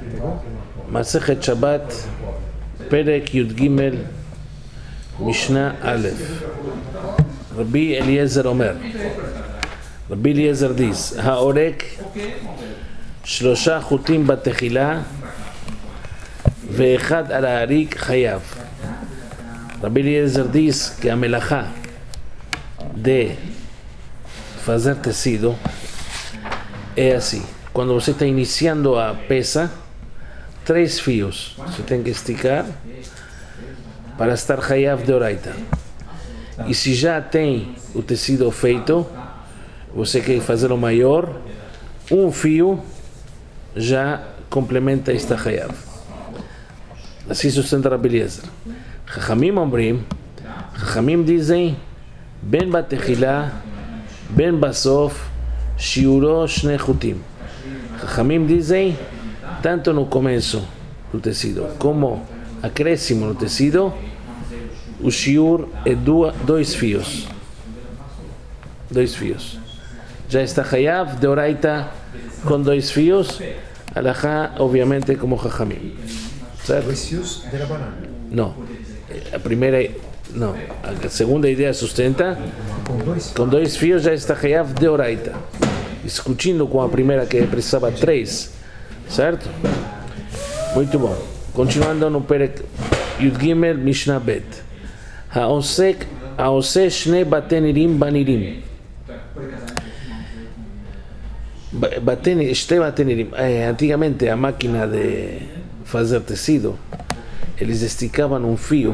Masechet Shabbat, Perek Yud Gimel, Mishnah Aleph. Rabbi Eliezer Omer. Rabbi Eliezer diz: Haorek Shlosha Chutim Batechila Ve'echad al Haarik Chayav. Rabbi Eliezer diz que a melachá de fazer tecido é assim: quando você está iniciando a peça, 3 fios você tem que esticar para estar chayav de oraita. E se já tem o tecido feito, você quer fazer o maior, 1 fio já complementa esta chayav. Assim sustenta Rabbi Eliezer. Chachamim omrim, Chachamim dizem, ben batechila, ben basof, shiuro shne chutim. Chachamim dizem, tanto no começo do tecido como acréscimo no tecido, o shiur é 2 fios. 2 fios. Já está chayav de oraita com 2 fios, alajá obviamente como Chachamim. Certo? 2 fios de Rabanan. Não. A primeira, não. A segunda ideia sustenta com 2 fios já está chayav de oraita. Discutindo com a primeira que precisava 3. Certo? Muito bom. Continuando no Perek Yud Gimel Mishnah Bet. Haoseh shne batenirim banirim. Shne batenirim. Antigamente a máquina de fazer tecido, eles esticavam um fio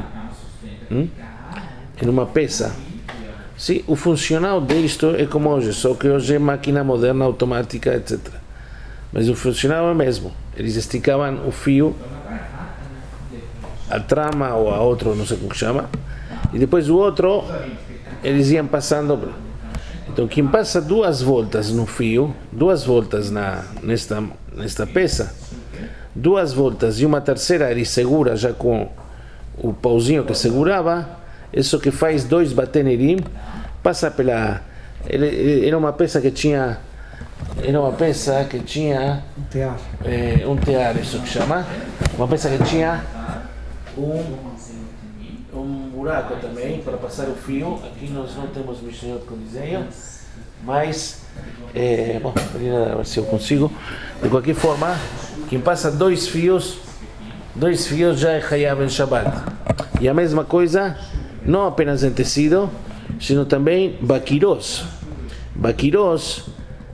em uma peça. Sim, o funcional disto é como hoje, só que hoje é máquina moderna, automática, etc. Mas o funcional é o mesmo. Eles esticavam o fio, a trama ou a outro, não sei como chama, e depois o outro, eles iam passando. Então, quem passa 2 voltas no fio, 2 voltas nesta peça, 2 voltas e uma terceira ele segura já com o pauzinho que segurava, isso que faz 2 batenirim, passa pela... Era uma peça que tinha um tear, isso que chama, uma peça que tinha um buraco também para passar o fio. Aqui nós não temos Mishnayot com desenho, mas bom, ver se eu consigo. De qualquer forma, quem passa 2 fios já é chayav em Shabbat. E a mesma coisa, não apenas em tecido, sino também baquiros. Baquiros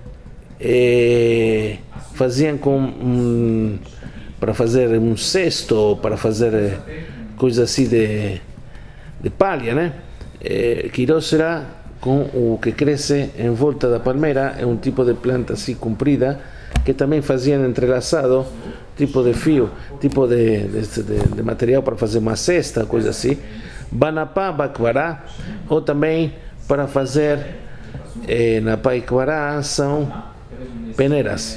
faziam para fazer um cesto, para fazer coisas assim de palha, né? Quiros será com o que cresce em volta da palmeira, é um tipo de planta assim comprida, que também faziam entrelaçado, tipo de fio, tipo de material para fazer uma cesta, coisa assim. Banapá, bakvará, ou também para fazer na paikvará são peneiras.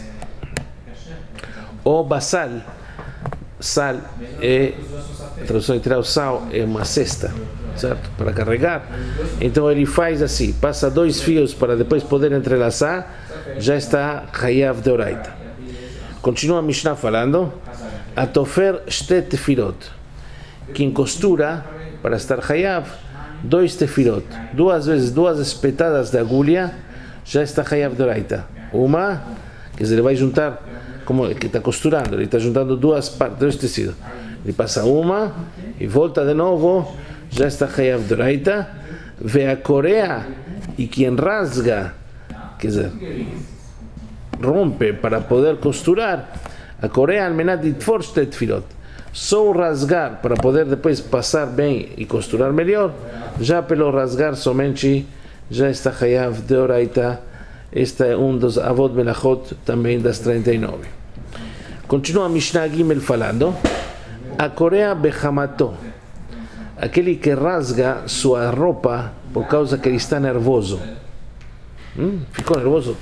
Ou basal, sal é, a tradução literal, sal é uma cesta, certo? Para carregar. Então ele faz assim, passa 2 fios para depois poder entrelaçar, já está chayav de oraita. Continua a Mishnah falando, atofer shte tefirot, quem costura para estar chayav 2 tefirot, 2 vezes 2 espetadas de agulha, já está chayav de oraita. Uma, quer dizer, ele vai juntar, como que está costurando, ele está juntando 2 partes, 2 tecidos. Ele passa uma e volta de novo, já está chayav de oraita. Ve a coreia, e quem rasga, quer dizer, rompe para poder costurar, a coreia almenat ditfor shte tefirot, só rasgar para poder depois passar bem e costurar melhor, já pelo rasgar somente já está chayav de oraita. Este é um dos avot melachot também das 39. Continua a Mishnah Gimel falando, a coreia bechamato, aquele que rasga sua roupa por causa que ele está nervoso. Ficou nervoso?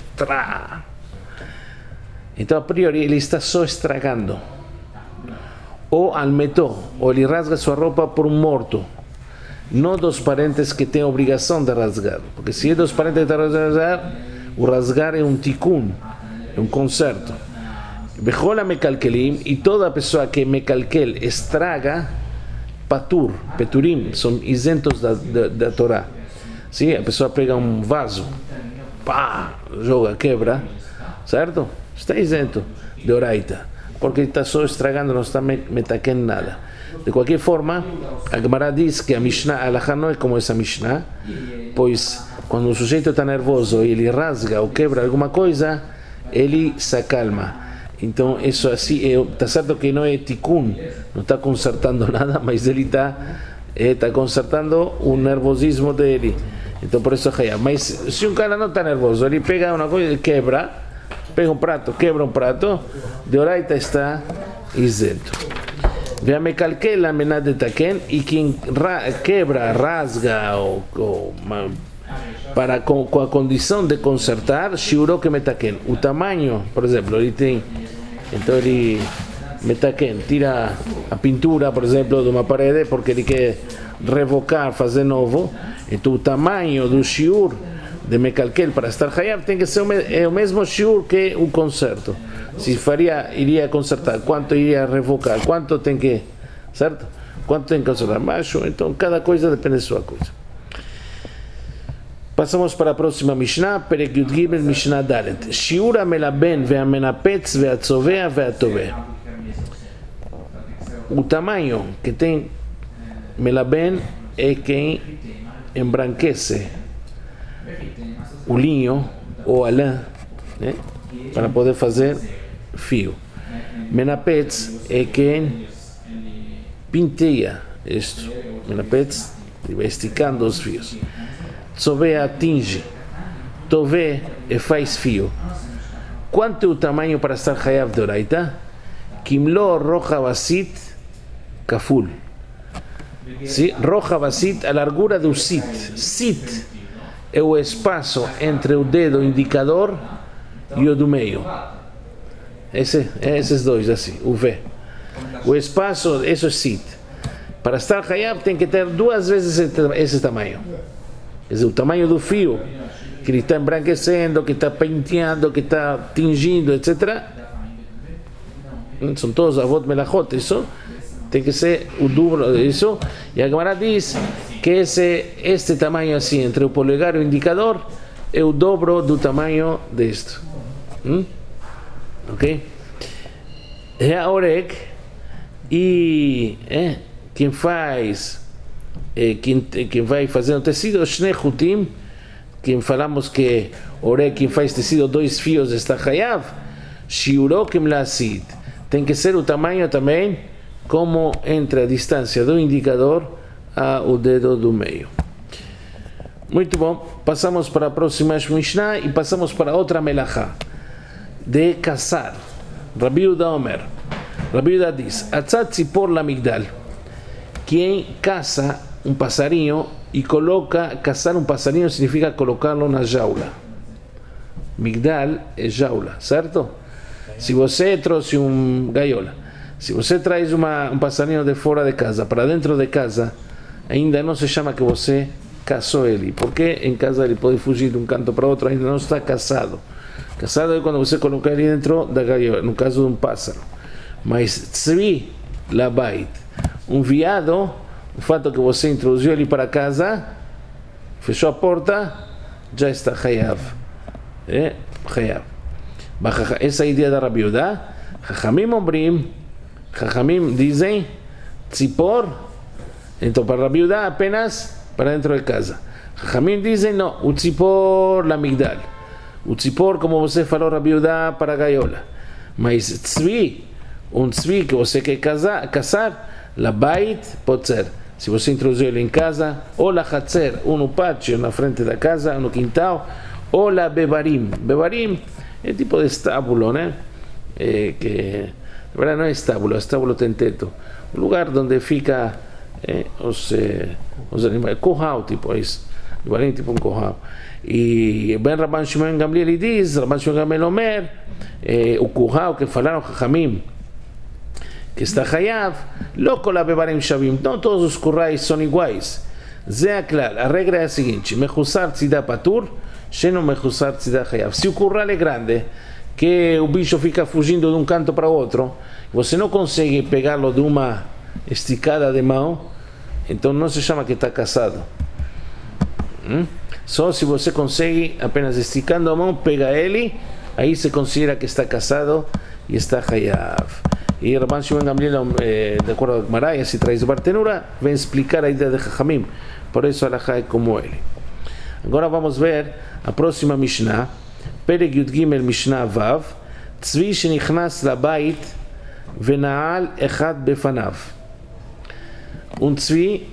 Então a priori ele está só estragando. Ou almetó, ou ele rasga sua roupa por um morto, não dos parentes que têm a obrigação de rasgar, porque se é dos parentes que têm a rasgar, o rasgar é um tikkun, é um conserto. Bejola mekalkelim, y toda pessoa que mekalkel estraga, patur, peturim, são isentos da Torá. Sim, a pessoa pega um vaso, pá, joga, quebra, certo? Está isento de oraita, porque está só estragando, não está metaken nada. De qualquer forma, a Gemara diz que a Mishnah, a Halachá não é como essa Mishnah, pois quando o sujeito está nervoso e ele rasga ou quebra alguma coisa, ele se acalma. Então, isso assim, está certo que não é tikkun, não está consertando nada, mas ele está consertando o nervosismo dele. Então, por isso é Mas se um cara não está nervoso, ele pega uma coisa e quebra, pega um prato, quebra um prato, de oraita está isento. Ve a mekalkel a menad de taken, e quem quebra, rasga com a condição de consertar, shiuro que metaken. O tamanho, por exemplo, ele tem, então ele metaken, tira a pintura, por exemplo, de uma parede, porque ele quer revocar, fazer novo. Então o tamanho do shiur de mekalkel para estar hayav tem que ser o mesmo shiur que o conserto. Se iria consertar, quanto iria revocar, quanto tem que, certo? Quanto tem que consertar, baixo, então cada coisa depende da sua coisa. Passamos para a próxima Mishnah, Perek Yud Gimel, Mishnah Dalet. Shiur amelaben ve'amenapetz ve'atzovea ve'atove. O tamanho que tem melaben é quem embranquece o linho ou a lã, né, para poder fazer fio. Menapetz é quem pinteia isto. Menapetz vai esticando os fios. Tzovea tinge. Tove faz fio. Quanto é o tamanho para estar hayav de oraita? Kimlo roja basit kaful. Sí, roja basit, a largura do sit. Sit é o espaço entre o dedo indicador e o do meio. Esses dois assim, o V. O espaço, isso é sit. Para estar hayav tem que ter duas vezes esse tamanho. Quer dizer, o tamanho do fio, que ele está embranquecendo, que está penteando, que está tingindo, etc. São todos avot melachot, isso tem que ser o dobro disso. E a Gemara diz que este tamanho assim, entre o polegar e o indicador, é o dobro do tamanho deste. Ok? É a orek, e quem faz, quem vai fazer o tecido, shnei chutim, quem falamos que orek, quem faz tecido, 2 fios, está hayav, shiuro kem lasid, tem que ser o tamanho também, como entre a distância do indicador ao dedo do meio. Muito bom, passamos para a próxima Mishnah e passamos para outra melachá, de caçar. Rabi Yehuda Omer, Rabi Yehuda diz, atzat tzipor la migdal, quem caça um passarinho e coloca, caçar um passarinho significa colocá-lo na jaula. Migdal é jaula, certo? Se você trouxe gaiola, se você traz um passarinho de fora de casa para dentro de casa, ainda não se chama que você caçou ele, porque em casa ele pode fugir de um canto para outro, ainda não está caçado. Caçado é quando você coloca ele dentro da gaiola, no caso de um pássaro. Mas tzvi labait, um veado, o fato que você introduziu ele para casa, fechou a porta, já está hayav. Hayav. Essa é a ideia da Rabi Yehuda. Chachamim dizem tzipor, então para Rabi Yehuda apenas para dentro de casa. Chachamim dizem não, o tzipor la migdal. O tzipor, como você falou, Rabi Yehuda, para a gaiola. Mas tzvi, um tzvi que você quer caçar, la bait pode ser. Se você introduziu ele em casa, ou la hatzer, ou no pátio, na frente da casa, no quintal, ou la bebarim. Bebarim é tipo de estábulo, né? Que na verdade não é estábulo tem teto. O lugar onde fica os animais, curral, tipo isso. Bebarim tipo um curral. E Ben Rabban Shimon Gamliel diz, Rabban Shimon Gamliel Omer, o curral que falaram Chachamim, que está hayav, lo kol habebarim shavim, não todos os currais são iguais. Zé aklar, a regra é a seguinte, mechusar tzidá patur, sheno mechusar tzidá hayav. Se o curral é grande, que o bicho fica fugindo de um canto para outro, você não consegue pegá-lo de uma esticada de mão, então não se chama que está casado. Só se você consegue, apenas esticando a mão, pega ele, aí se considera que está casado e está hayav. E Rabban Shimon Gamliel, de acordo com a Gemara, se traz o Bartenura, vem explicar a ideia de Chachamim. Por isso a halakha é como ele. Agora vamos ver a próxima Mishnah, Perek Yud Gimel Mishnah Vav, Tzvi shenichnas labait venaal echad befanav. Tzvi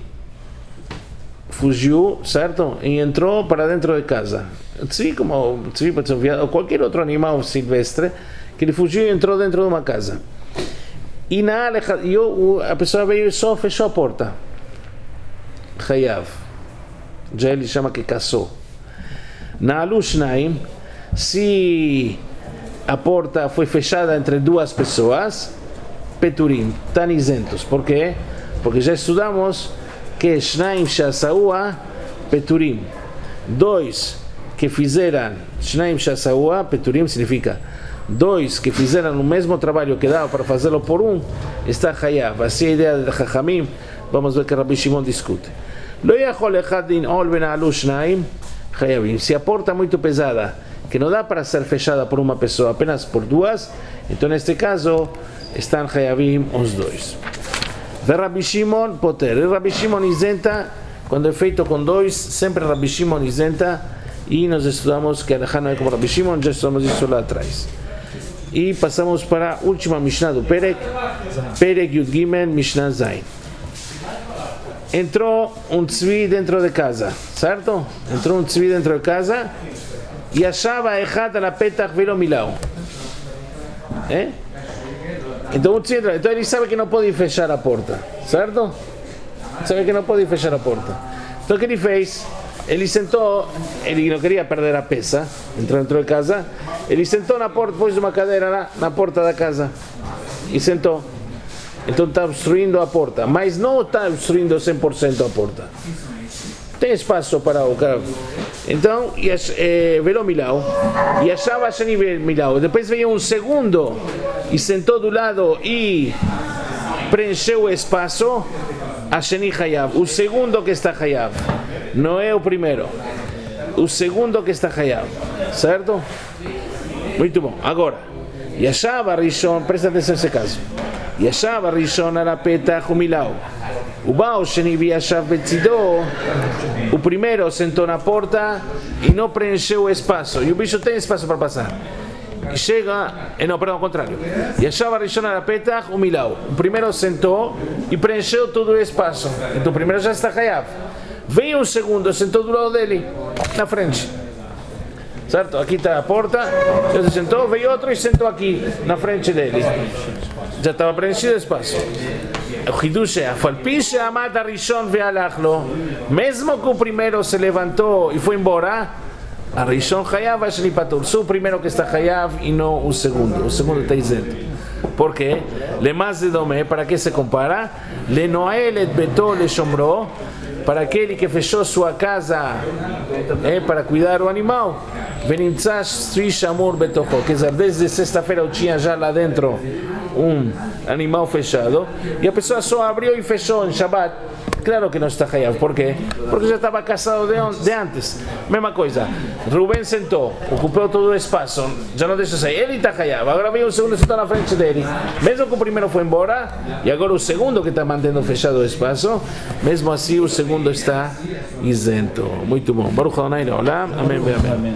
fugiu, certo? E entrou para dentro de casa. Tzvi, como tzvi pode ser um viado, ou qualquer outro animal silvestre, que ele fugiu e entrou dentro de uma casa. E a pessoa veio e só fechou a porta. Hayav. Já ele chama que caçou. Na'alu shnaim, se a porta foi fechada entre duas pessoas, peturim, estão isentos. Por quê? Porque já estudamos que shnaim shasaua peturim. Dois que fizeram shnaim shasaua peturim significa dois que fizeram o mesmo trabalho que dava para fazê-lo por um, está hayav. Assim é a ideia de Chachamim. Vamos ver que Rabbi Shimon discute. Lo yachol echad lin'ol vena'alu shnaim hayavim. Se a porta é muito pesada, que não dá para ser fechada por uma pessoa, apenas por duas, então neste caso estão hayavim os dois. De Rabbi Shimon poter. Rabbi Shimon isenta, quando é feito com dois, sempre Rabbi Shimon isenta, e nós estudamos que a halakha não é como Rabbi Shimon, já estudamos isso lá atrás. E passamos para a última Mishnah do Perek, Perek Yud Gimel Mishnah Zayin. Entrou tzvi dentro de casa, certo? Entrou tzvi dentro de casa e achava echad ala petach velo milau. Então o tzvi entra, então ele sabe que não pode fechar a porta, certo? Sabe que não pode fechar a porta. Então o que ele fez? Ele sentou, ele não queria perder a peça, entrou dentro de casa, ele sentou na porta, pôs uma cadeira lá na porta da casa e sentou. Então está obstruindo a porta, mas não está obstruindo 100% a porta. Tem espaço para o cara. Então, virou milau, e achava Shani milau. Depois veio um segundo e sentou do lado e preencheu o espaço. A Shani hayav, o segundo que está hayav, não é o primeiro. O segundo que está hayav, certo? Muito bom. Agora, Yashava Rishon, presta atenção nesse caso. Yashava Rishon ala petach umilau. O Baal Sheni Yashav betzido. O primeiro sentou na porta e não preencheu o espaço. E o bicho tem espaço para passar. E chega, não, perdão, ao contrário. Yashava Rishon ala petach umilau. O primeiro sentou e preencheu todo o espaço. Então o primeiro já está hayav. Veio um segundo, sentou do lado dele, na frente. Certo? Aqui está a porta, já se sentou, veio outro e sentou aqui, na frente dele. Já estava preenchido o espaço. O Hidush é, Afalpi she'amad harishon ve'alach lo, mesmo que o primeiro se levantou e foi embora, a Rishon hayav ashni patur. Só o primeiro que está hayav e não o segundo. O segundo está isento. Por quê? Le mas de domé, para que se compara? Le noel et beto le shomro, para aquele que fechou sua casa para cuidar o animal. Venimtzash tzvi shamur betocho, quer dizer, desde sexta-feira eu tinha já lá dentro um animal fechado e a pessoa só abriu e fechou em Shabbat. Claro que não está hayav. Por quê? Porque já estava casado de antes. Mesma coisa. Rubén sentou, ocupou todo o espaço, já não deixa sair. Ele está hayav. Agora veio o segundo sentou na frente dele. Mesmo que o primeiro foi embora, e agora o segundo que está mantendo fechado o espaço, mesmo assim o segundo está isento. Muito bom. Baruch Adonai Leolam. Amém. Amém.